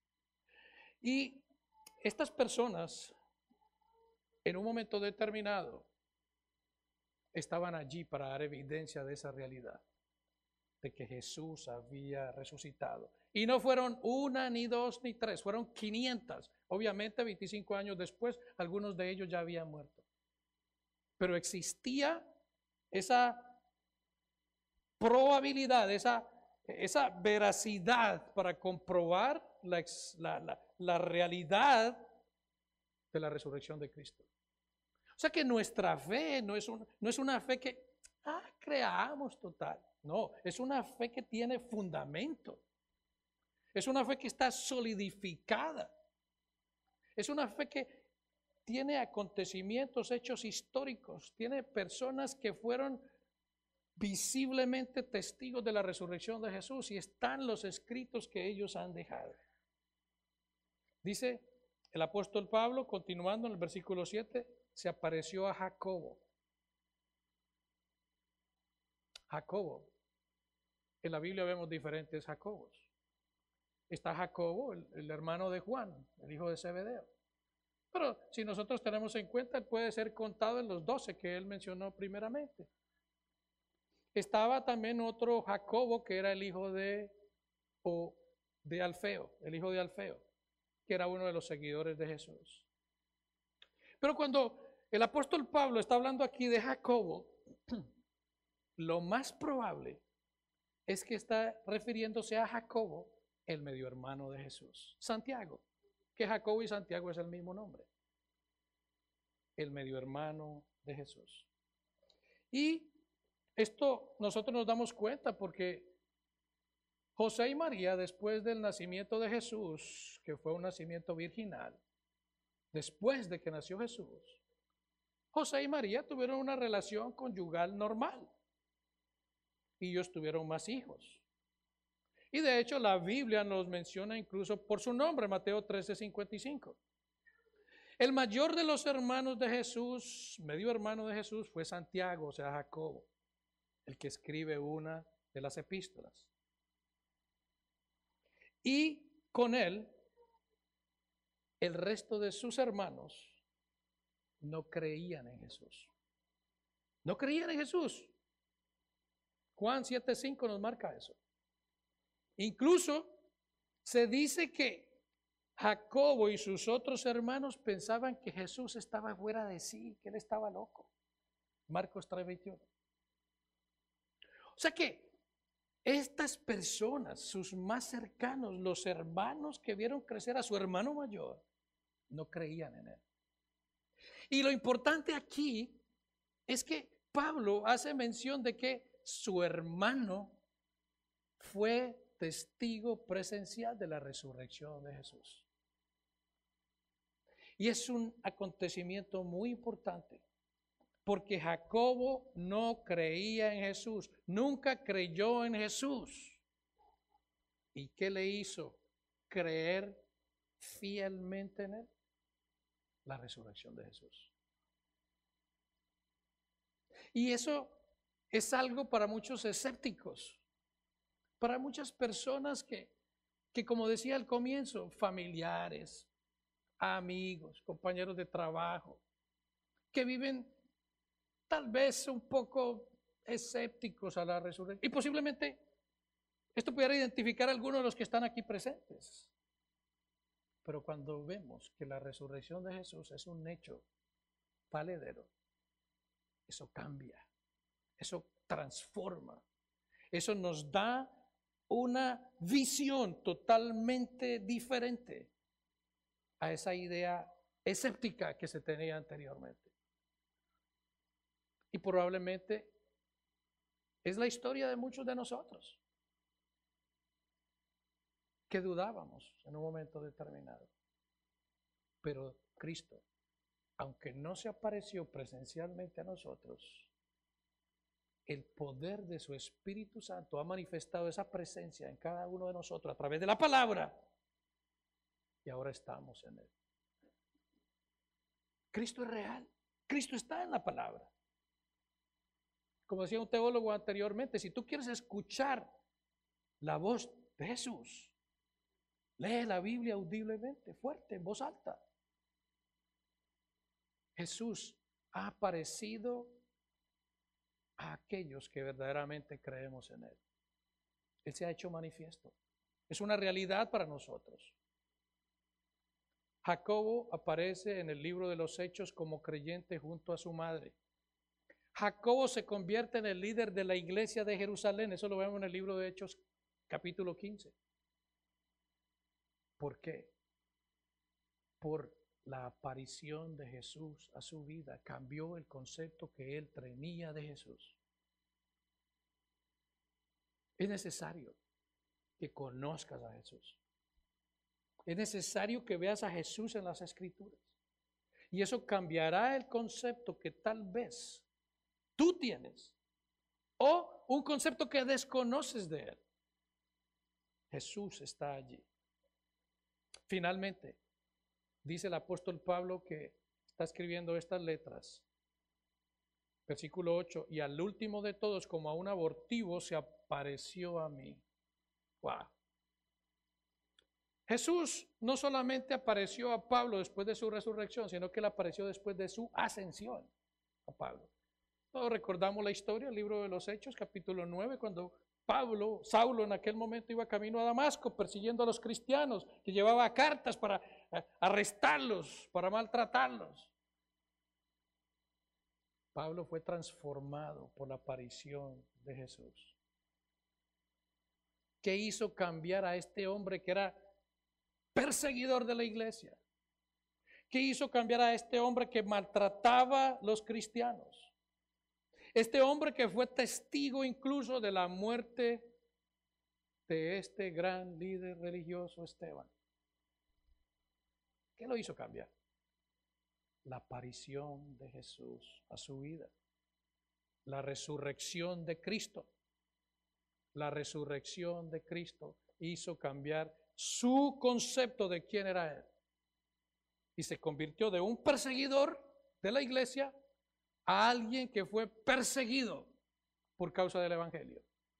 A: Y estas personas, en un momento determinado, estaban allí para dar evidencia de esa realidad, de que Jesús había resucitado. Y no fueron una, ni dos, ni tres, fueron 500. Obviamente 25 años después, algunos de ellos ya habían muerto. Pero existía esa probabilidad, esa veracidad para comprobar la realidad de la resurrección de Cristo. O sea que nuestra fe no es una fe que creamos total. No, es una fe que tiene fundamento. Es una fe que está solidificada. Es una fe que tiene acontecimientos, hechos históricos. Tiene personas que fueron visiblemente testigos de la resurrección de Jesús y están los escritos que ellos han dejado. Dice el apóstol Pablo, continuando en el versículo 7, se apareció a Jacobo. Jacobo. En la Biblia vemos diferentes Jacobos. Está Jacobo, el hermano de Juan, el hijo de Zebedeo. Pero si nosotros tenemos en cuenta, él puede ser contado en los 12 que él mencionó primeramente. Estaba también otro Jacobo que era el hijo de Alfeo, el hijo de Alfeo, que era uno de los seguidores de Jesús. Pero cuando el apóstol Pablo está hablando aquí de Jacobo, lo más probable es que está refiriéndose a Jacobo, el medio hermano de Jesús, Santiago, que Jacobo y Santiago es el mismo nombre, el medio hermano de Jesús. Y esto nosotros nos damos cuenta porque José y María, después del nacimiento de Jesús, que fue un nacimiento virginal, después de que nació Jesús, José y María tuvieron una relación conyugal normal y ellos tuvieron más hijos. Y de hecho la Biblia nos menciona incluso por su nombre, Mateo 13:55. El mayor de los hermanos de Jesús, medio hermano de Jesús, fue Santiago, o sea, Jacobo, el que escribe una de las epístolas. Y con él, el resto de sus hermanos no creían en Jesús. No creían en Jesús. Juan 7:5 nos marca eso. Incluso se dice que Jacobo y sus otros hermanos pensaban que Jesús estaba fuera de sí, que él estaba loco. Marcos 3:21. O sea que estas personas, sus más cercanos, los hermanos que vieron crecer a su hermano mayor, no creían en él. Y lo importante aquí es que Pablo hace mención de que su hermano fue testigo presencial de la resurrección de Jesús. Y es un acontecimiento muy importante, porque Jacobo no creía en Jesús, nunca creyó en Jesús. ¿Y qué le hizo creer fielmente en él? La resurrección de Jesús. Y eso es algo para muchos escépticos, para muchas personas que como decía al comienzo, familiares, amigos, compañeros de trabajo, que viven tal vez un poco escépticos a la resurrección. Y posiblemente esto pudiera identificar a algunos de los que están aquí presentes. Pero cuando vemos que la resurrección de Jesús es un hecho valedero, eso cambia, eso transforma, eso nos da una visión totalmente diferente a esa idea escéptica que se tenía anteriormente. Y probablemente es la historia de muchos de nosotros que dudábamos en un momento determinado. Pero Cristo, aunque no se apareció presencialmente a nosotros, el poder de su Espíritu Santo ha manifestado esa presencia en cada uno de nosotros a través de la palabra. Y ahora estamos en él. Cristo es real. Cristo está en la palabra. Como decía un teólogo anteriormente, si tú quieres escuchar la voz de Jesús, lee la Biblia audiblemente, fuerte, en voz alta. Jesús ha aparecido a aquellos que verdaderamente creemos en Él. Él se ha hecho manifiesto. Es una realidad para nosotros. Jacobo aparece en el libro de los Hechos como creyente junto a su madre. Jacobo se convierte en el líder de la iglesia de Jerusalén. Eso lo vemos en el libro de Hechos, capítulo 15. ¿Por qué? Por la aparición de Jesús a su vida. Cambió el concepto que él tenía de Jesús. Es necesario que conozcas a Jesús. Es necesario que veas a Jesús en las Escrituras. Y eso cambiará el concepto que tal vez tú tienes o un concepto que desconoces de Él. Jesús está allí. Finalmente, dice el apóstol Pablo que está escribiendo estas letras. Versículo 8, y al último de todos, como a un abortivo, se apareció a mí. Wow. Jesús no solamente apareció a Pablo después de su resurrección, sino que él apareció después de su ascensión a Pablo. Todos recordamos la historia, el libro de los Hechos, capítulo 9, cuando Saulo en aquel momento iba camino a Damasco persiguiendo a los cristianos, que llevaba cartas para arrestarlos, para maltratarlos. Pablo fue transformado por la aparición de Jesús. ¿Qué hizo cambiar a este hombre que era perseguidor de la iglesia? ¿Qué hizo cambiar a este hombre que maltrataba a los cristianos? Este hombre que fue testigo incluso de la muerte de este gran líder religioso Esteban. ¿Qué lo hizo cambiar? La aparición de Jesús a su vida. La resurrección de Cristo. La resurrección de Cristo hizo cambiar su concepto de quién era Él. Y se convirtió de un perseguidor de la iglesia a alguien que fue perseguido por causa del evangelio.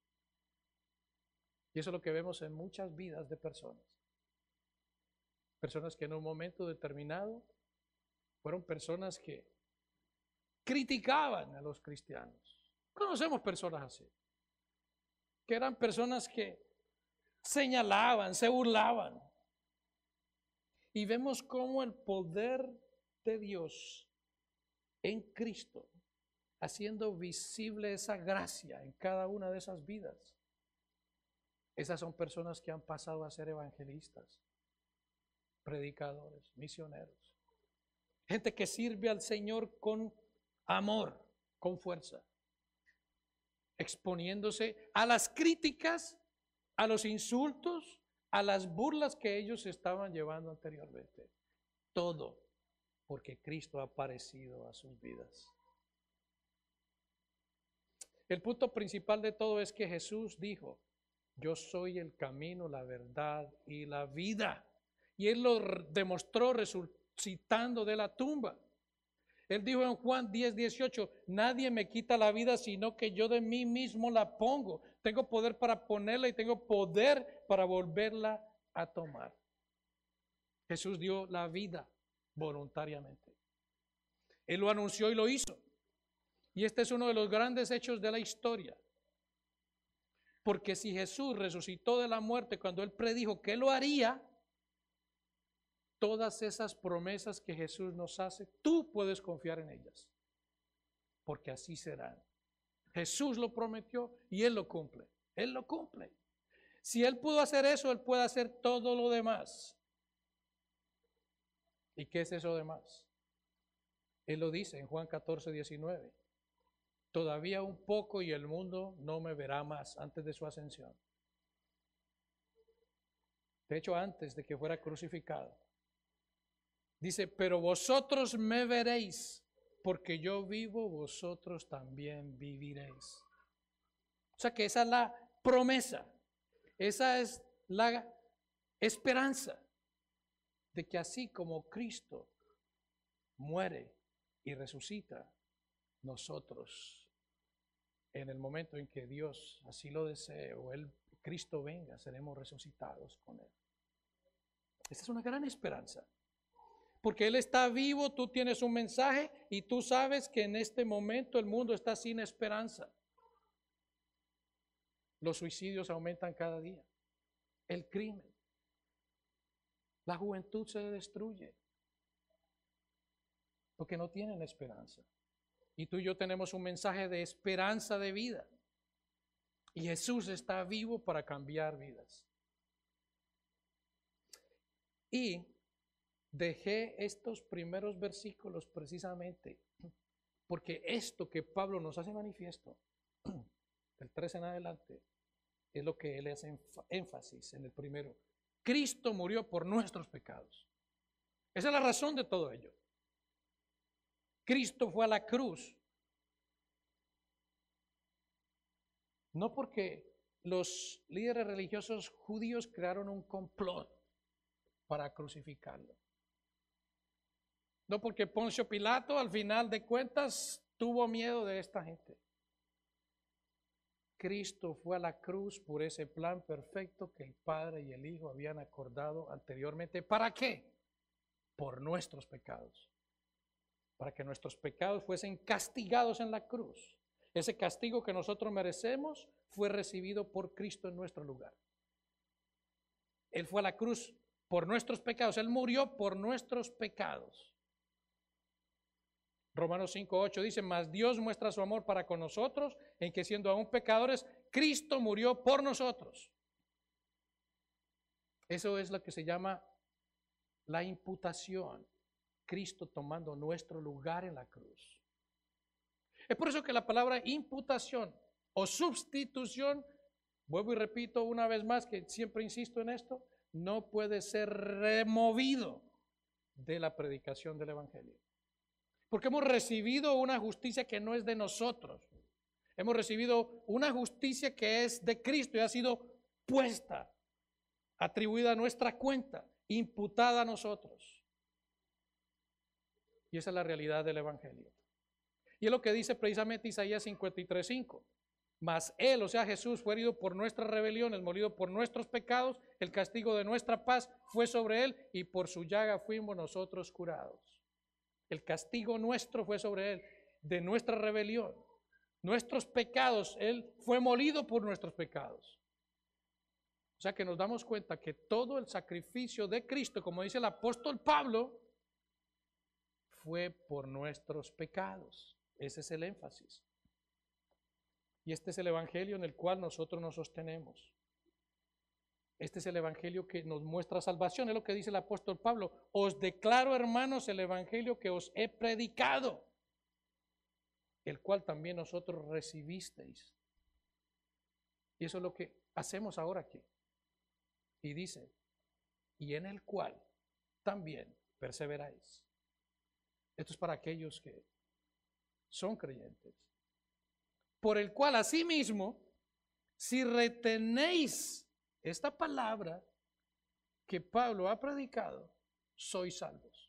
A: Y eso es lo que vemos en muchas vidas de personas. Personas que en un momento determinado fueron personas que criticaban a los cristianos. Conocemos personas así, que eran personas que señalaban, se burlaban. Y vemos cómo el poder de Dios en Cristo, haciendo visible esa gracia en cada una de esas vidas. Esas son personas que han pasado a ser evangelistas, predicadores, misioneros. Gente que sirve al Señor con amor, con fuerza, exponiéndose a las críticas, a los insultos, a las burlas que ellos estaban llevando anteriormente. Todo porque Cristo ha aparecido a sus vidas. El punto principal de todo es que Jesús dijo: yo soy el camino, la verdad y la vida. Y Él lo demostró resucitando de la tumba. Él dijo en Juan 10:18, nadie me quita la vida, sino que yo de mí mismo la pongo. Tengo poder para ponerla y tengo poder para volverla a tomar. Jesús dio la vida voluntariamente. Él lo anunció y lo hizo. Y este es uno de los grandes hechos de la historia. Porque si Jesús resucitó de la muerte cuando Él predijo que lo haría, todas esas promesas que Jesús nos hace, tú puedes confiar en ellas. Porque así serán. Jesús lo prometió y Él lo cumple. Él lo cumple. Si Él pudo hacer eso, Él puede hacer todo lo demás. ¿Y qué es eso demás? Él lo dice en Juan 14:19. Todavía un poco y el mundo no me verá más, antes de su ascensión. De hecho, antes de que fuera crucificado. Dice, pero vosotros me veréis, porque yo vivo, vosotros también viviréis. O sea que esa es la promesa, esa es la esperanza de que así como Cristo muere y resucita, nosotros, en el momento en que Dios así lo desee o Cristo venga, seremos resucitados con Él. Esta es una gran esperanza. Porque Él está vivo, tú tienes un mensaje y tú sabes que en este momento el mundo está sin esperanza. Los suicidios aumentan cada día. El crimen. La juventud se destruye. Porque no tienen esperanza. Y tú y yo tenemos un mensaje de esperanza de vida. Y Jesús está vivo para cambiar vidas. Y dejé estos primeros versículos precisamente porque esto que Pablo nos hace manifiesto, del 13 en adelante, es lo que él hace énfasis en el primero. Cristo murió por nuestros pecados. Esa es la razón de todo ello. Cristo fue a la cruz. No porque los líderes religiosos judíos crearon un complot para crucificarlo. No porque Poncio Pilato al final de cuentas tuvo miedo de esta gente. Cristo fue a la cruz por ese plan perfecto que el Padre y el Hijo habían acordado anteriormente. ¿Para qué? Por nuestros pecados. Para que nuestros pecados fuesen castigados en la cruz. Ese castigo que nosotros merecemos fue recibido por Cristo en nuestro lugar. Él fue a la cruz por nuestros pecados. Él murió por nuestros pecados. Romanos 5:8 dice, mas Dios muestra su amor para con nosotros, en que siendo aún pecadores, Cristo murió por nosotros. Eso es lo que se llama la imputación. Cristo tomando nuestro lugar en la cruz. Es por eso que la palabra imputación o sustitución, vuelvo y repito una vez más, que siempre insisto en esto, no puede ser removido de la predicación del Evangelio. Porque hemos recibido una justicia que no es de nosotros. Hemos recibido una justicia que es de Cristo y ha sido puesta, atribuida a nuestra cuenta, imputada a nosotros. Y esa es la realidad del Evangelio. Y es lo que dice precisamente Isaías 53:5. Mas Él, o sea Jesús, fue herido por nuestras rebeliones, molido por nuestros pecados, el castigo de nuestra paz fue sobre Él y por su llaga fuimos nosotros curados. El castigo nuestro fue sobre Él, de nuestra rebelión. Nuestros pecados, Él fue molido por nuestros pecados. O sea que nos damos cuenta que todo el sacrificio de Cristo, como dice el apóstol Pablo, fue por nuestros pecados. Ese es el énfasis. Y este es el evangelio en el cual nosotros nos sostenemos. Este es el evangelio que nos muestra salvación. Es lo que dice el apóstol Pablo. Os declaro, hermanos, el evangelio que os he predicado, el cual también nosotros recibisteis. Y eso es lo que hacemos ahora aquí. Y dice, y en el cual también perseveráis. Esto es para aquellos que son creyentes. Por el cual asimismo, si retenéis esta palabra que Pablo ha predicado, sois salvos.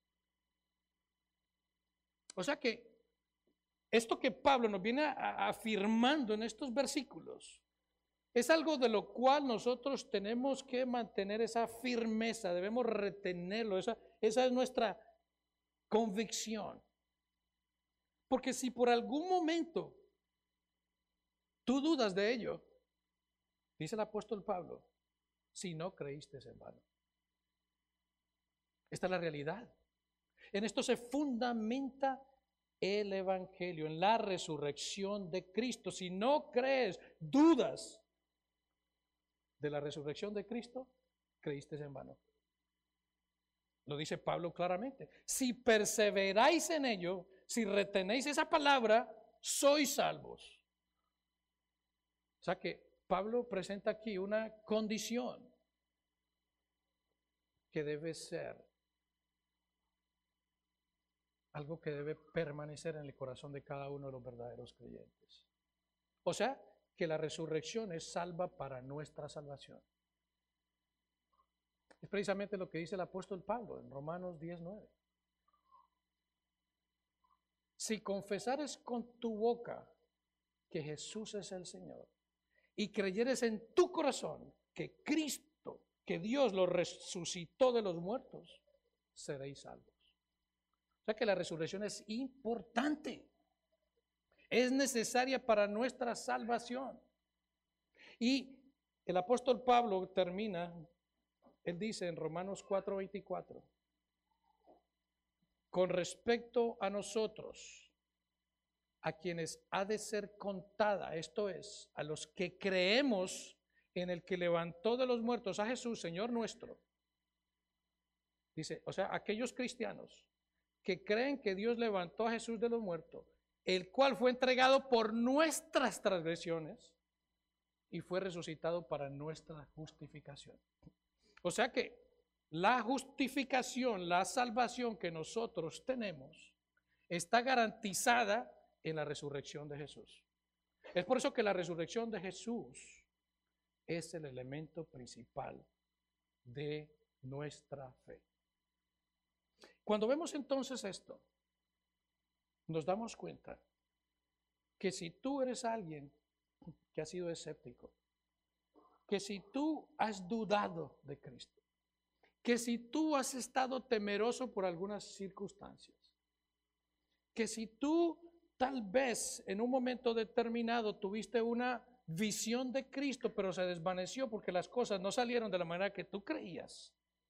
A: O sea que esto que Pablo nos viene afirmando en estos versículos es algo de lo cual nosotros tenemos que mantener esa firmeza, debemos retenerlo, esa es nuestra convicción. Porque si por algún momento tú dudas de ello, dice el apóstol Pablo, si no creíste en vano. Esta es la realidad. En esto se fundamenta el evangelio, en la resurrección de Cristo. Si no crees, dudas de la resurrección de Cristo, creíste en vano. Lo dice Pablo claramente. Si perseveráis en ello, si retenéis esa palabra, sois salvos. O sea que Pablo presenta aquí una condición que debe ser algo que debe permanecer en el corazón de cada uno de los verdaderos creyentes. O sea, que la resurrección es salva para nuestra salvación. Es precisamente lo que dice el apóstol Pablo en Romanos 10:9. Si confesares con tu boca que Jesús es el Señor y creyeres en tu corazón que Cristo, que Dios lo resucitó de los muertos, seréis salvos. O sea que la resurrección es importante, es necesaria para nuestra salvación. Y el apóstol Pablo termina, él dice en Romanos 4:24, con respecto a nosotros, a quienes ha de ser contada, esto es, a los que creemos en el que levantó de los muertos a Jesús, Señor nuestro. Dice, o sea, aquellos cristianos que creen que Dios levantó a Jesús de los muertos, el cual fue entregado por nuestras transgresiones y fue resucitado para nuestra justificación. O sea que la justificación, la salvación que nosotros tenemos, está garantizada en la resurrección de Jesús. Es por eso que la resurrección de Jesús es el elemento principal de nuestra fe. Cuando vemos entonces esto, nos damos cuenta que si tú eres alguien que ha sido escéptico, que si tú has dudado de Cristo, que si tú has estado temeroso por algunas circunstancias, que si tú tal vez en un momento determinado tuviste una visión de Cristo, pero se desvaneció porque las cosas no salieron de la manera que tú creías,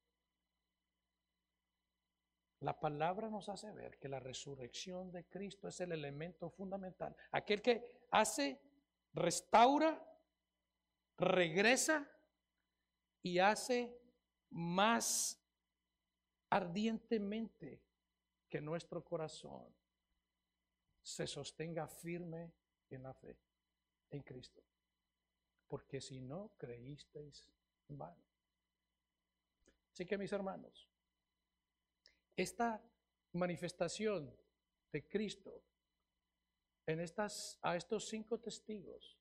A: la palabra nos hace ver que la resurrección de Cristo es el elemento fundamental. Aquel que hace, restaura, regresa y hace más ardientemente que nuestro corazón se sostenga firme en la fe en Cristo. Porque si no creísteis en vano. Así que mis hermanos, esta manifestación de Cristo a estos 5 testigos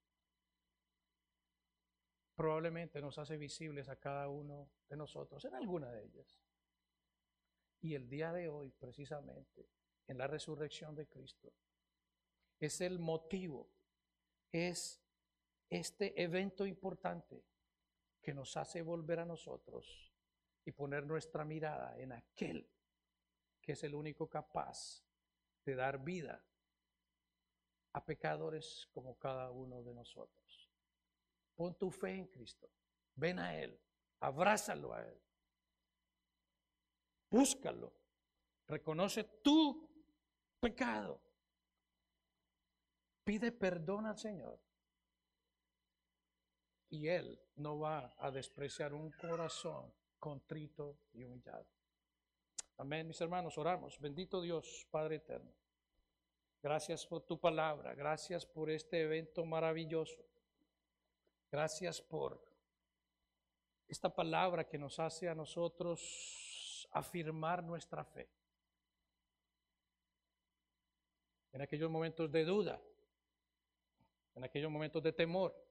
A: probablemente nos hace visibles a cada uno de nosotros en alguna de ellas. Y el día de hoy, precisamente, en la resurrección de Cristo, es el motivo, es este evento importante que nos hace volver a nosotros y poner nuestra mirada en aquel que es el único capaz de dar vida a pecadores como cada uno de nosotros. Pon tu fe en Cristo, ven a Él, abrázalo a Él, búscalo, reconoce tu pecado, pide perdón al Señor y Él no va a despreciar un corazón contrito y humillado. Amén, mis hermanos, oramos. Bendito Dios, Padre eterno. Gracias por tu palabra, gracias por este evento maravilloso. Gracias por esta palabra que nos hace a nosotros afirmar nuestra fe. En aquellos momentos de duda, en aquellos momentos de temor,